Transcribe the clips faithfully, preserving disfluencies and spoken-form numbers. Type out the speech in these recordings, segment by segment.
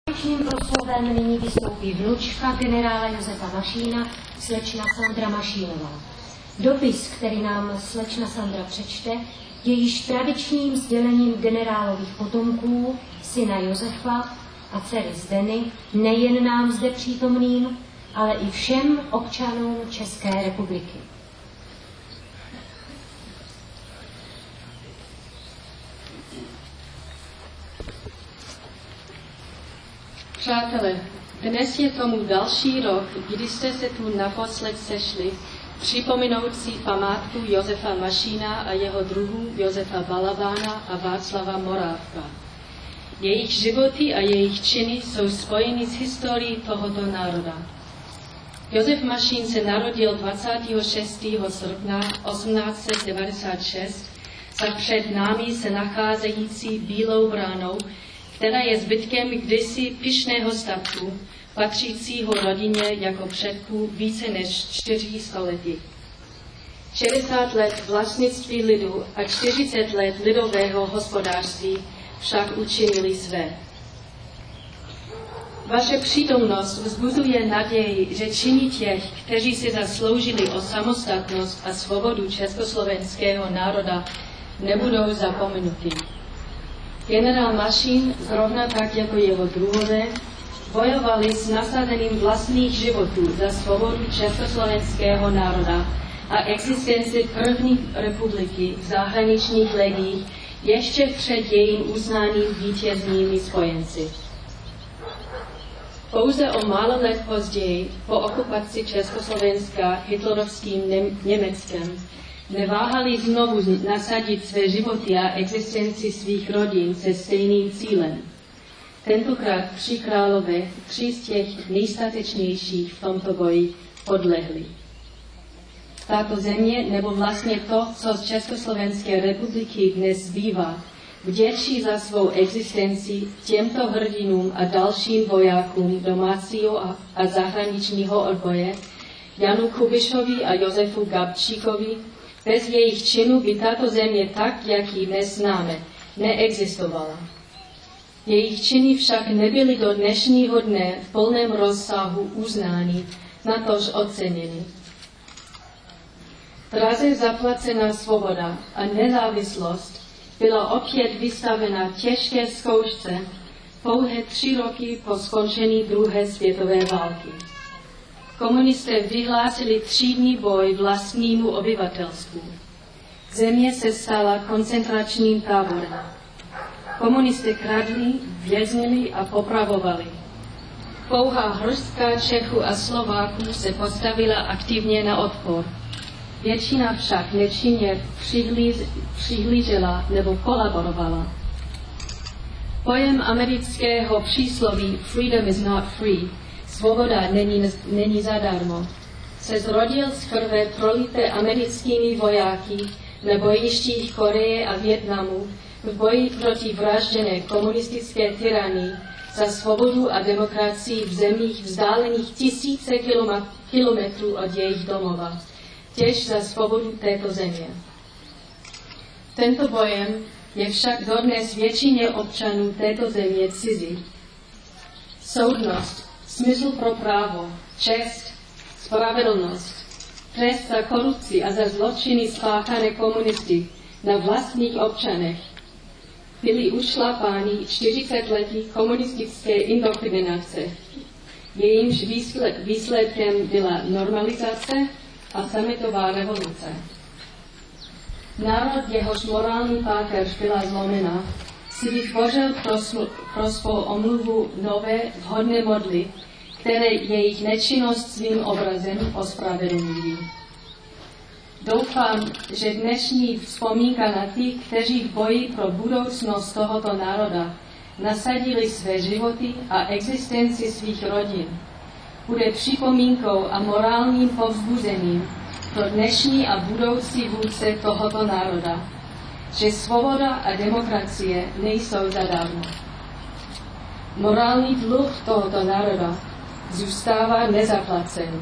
Konečným proslovem nyní vystoupí vnučka generála Josefa Mašína, slečna Sandra Mašínová. Dopis, který nám slečna Sandra přečte, je již tradičním sdělením generálových potomků, syna Josefa a dcery Zdeny, nejen nám zde přítomným, ale i všem občanům České republiky. Přátelé, dnes je tomu další rok, kdy jste se tu naposled sešli, připomenoucí památku Josefa Mašína a jeho druhů Josefa Balabána a Václava Morávka. Jejich životy a jejich činy jsou spojeny s historií tohoto národa. Josef Mašín se narodil dvacátého šestého srpna osmnáct set devadesát šest za před námi se nacházející Bílou bránou, která je zbytkem kdysi pyšného statku, patřícího rodině jako předků více než čtyři století. šedesát let vlastnictví lidu a čtyřicet let lidového hospodářství však učinili své. Vaše přítomnost vzbuzuje naději, že činy těch, kteří si zasloužili o samostatnost a svobodu československého národa, nebudou zapomenuty. Generál Mašín, zrovna tak jako jeho druhové, bojovali s nasazením vlastních životů za svobodu československého národa a existenci první republiky v zahraničních legiích ještě před jejím uznáním vítěznými spojenci. Pouze o málo let později, po okupaci Československa hitlerovským Německem, neváhali znovu nasadit své životy a existenci svých rodin se stejným cílem. Tentokrát tři králové, tři z těch nejstatečnějších v tomto boji, podlehli. Tato země, nebo vlastně to, co z Československé republiky dnes zbývá, vděčí za svou existenci těmto hrdinům a dalším vojákům domácího a, a zahraničního odboje, Janu Kubišovi a Josefu Gabčíkovi. Bez jejich činu by tato země tak, jak ji dnes známe, neexistovala. Jejich činy však nebyly do dnešního dne v plném rozsahu uznány, natož oceněny. Draze zaplacená svoboda a nezávislost byla opět vystavena těžké zkoušce pouhé tři roky po skončení druhé světové války. Komunisté vyhlásili třídní boj vlastnímu obyvatelstvu. Země se stala koncentračním táborem. Komunisté kradli, věznili a popravovali. Pouhá hrstka Čechů a Slováků se postavila aktivně na odpor. Většina však nečinně přihlížela nebo kolaborovala. Pojem amerického přísloví "freedom is not free", svoboda není, není zadarmo, se zrodil z krve prolité americkými vojáky na bojištích Koreje a Vietnamu v boji proti vražděné komunistické tyranii za svobodu a demokracii v zemích vzdálených tisíce kilometrů od jejich domova, těž za svobodu této země. Tento bojem je však dodnes většině občanů této země cizí. Soudnost, smysl pro právo, čest, spravedlnost, trest za korupci a za zločiny spáchané komunisty na vlastních občanech byly ušlapány čtyřicetiletí komunistické indoktrinace. Jejímž výsledkem byla normalizace a sametová revoluce. Národ, jehož morální páteř byla zlomena, si vytvořil pro, pro svou omluvu nové vhodné modly, které jejich nečinnost svým obrazem ospravedlňují. Doufám, že dnešní vzpomínka na ty, kteří v boji pro budoucnost tohoto národa nasadili své životy a existenci svých rodin, bude připomínkou a morálním povzbuzením pro dnešní a budoucí vůdce tohoto národa, že svoboda a demokracie nejsou zadarmo. Morální dluh tohoto národa zůstává nezaplacený.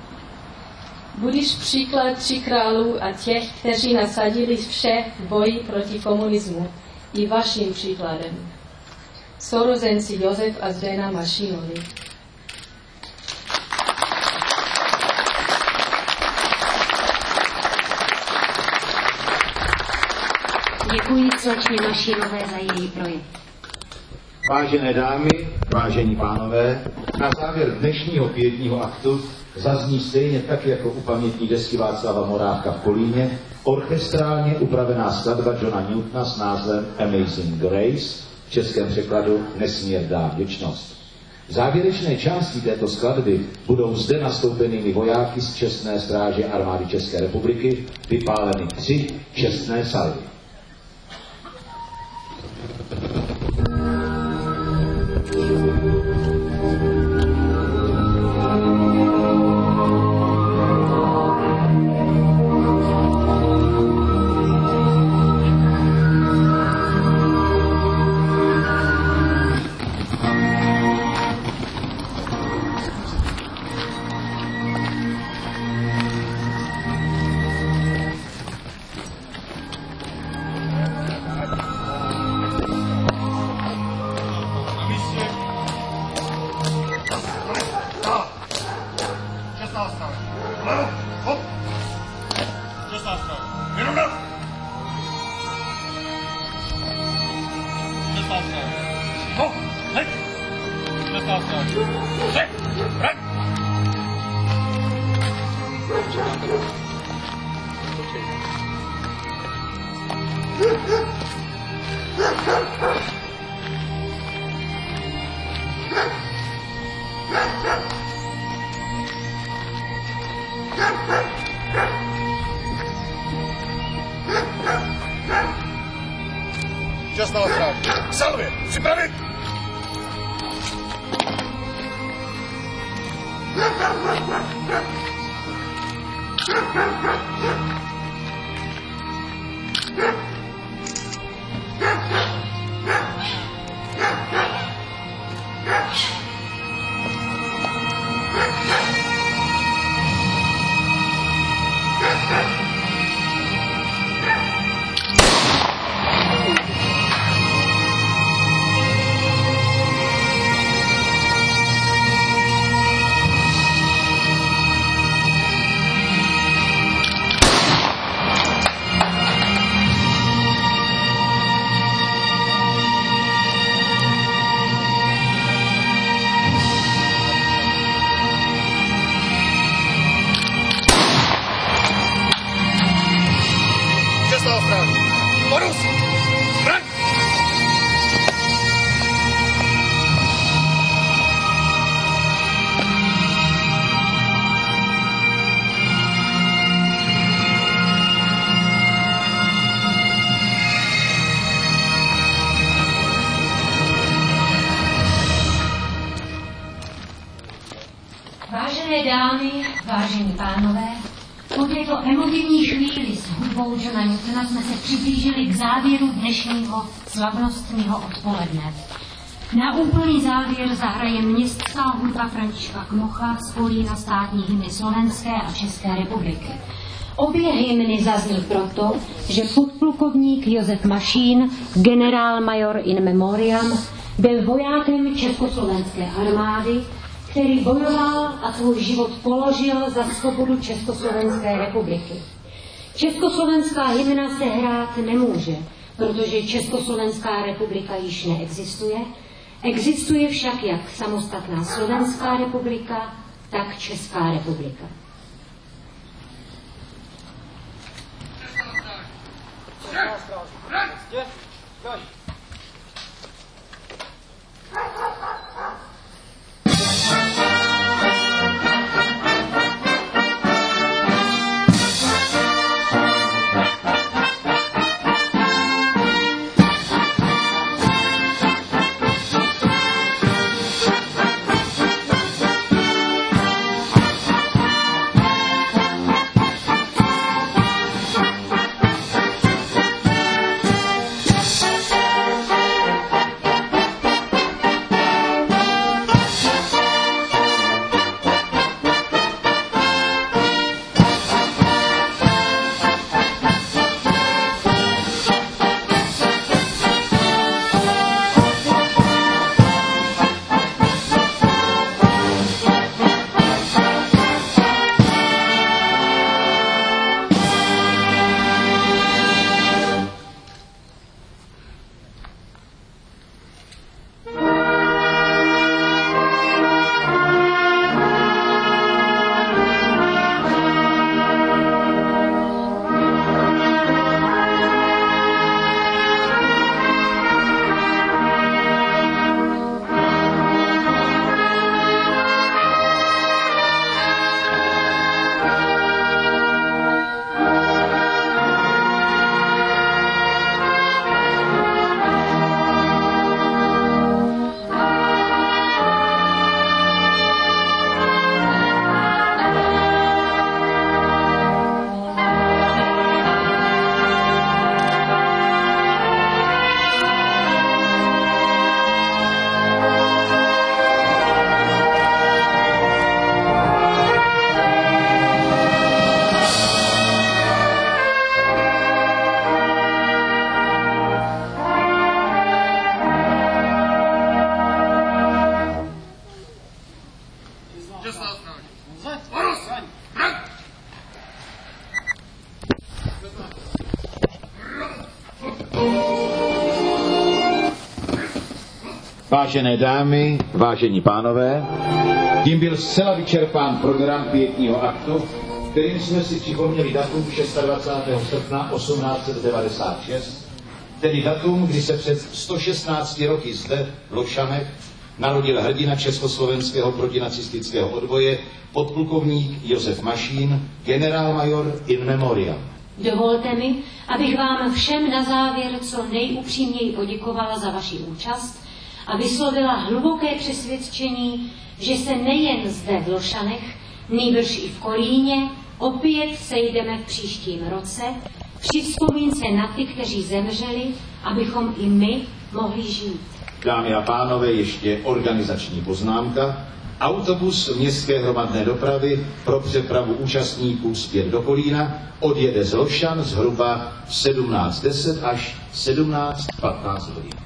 Budiš příklad tří králů a těch, kteří nasadili vše v boji proti komunismu, i vaším příkladem. sourozenci Josef a Zdena Mašínovi. Děkuji slečně Mašínové za její projev. Vážené dámy, vážení pánové, na závěr dnešního pětního aktu zazní stejně tak jako u pamětní desky Václava Moráka v Kolíně orchestrálně upravená skladba Johna Newtona s názvem Amazing Grace, v českém překladu Nesmírná vděčnost. V závěrečné části této skladby budou zde nastoupenými vojáky z čestné stráže armády České republiky vypáleny tři čestné salvy. Čas na stráž. Salvě, připravit! Vážené dámy, vážení pánové, po této emotivní chvíli s hudbou Johna Newtona jsme se přiblížili k závěru dnešního slavnostního odpoledne. Na úplný závěr zahraje městská hudba Františka Kmocha z Kolína státní hymny Slovenské a České republiky. Obě hymny zazní proto, že podplukovník Josef Mašín, generálmajor in memoriam, byl vojákem Československé armády, který bojoval a svůj život položil za svobodu Československé republiky. Československá hymna se hrát nemůže, protože Československá republika již neexistuje. Existuje však jak samostatná Slovenská republika, tak Česká republika. Vážené dámy, vážení pánové, tím byl zcela vyčerpán program pětního aktu, kterým jsme si připomněli datum dvacátého šestého srpna osmnáct set devadesát šest, tedy datum, kdy se před sto šestnácti roky zde v Lošanech narodil hrdina československého protinacistického odboje, podplukovník Josef Mašín, generálmajor in memoriam. Dovolte mi, abych vám všem na závěr co nejupřímněji poděkovala za vaši účast a vyslovila hluboké přesvědčení, že se nejen zde v Lošanech, nýbrž i v Kolíně opět sejdeme v příštím roce při vzpomínce na ty, kteří zemřeli, abychom i my mohli žít. Dámy a pánové, ještě organizační poznámka. Autobus městské hromadné dopravy pro přepravu účastníků zpět do Kolína odjede z Lošan zhruba v sedmnáct deset až sedmnáct patnáct hodin.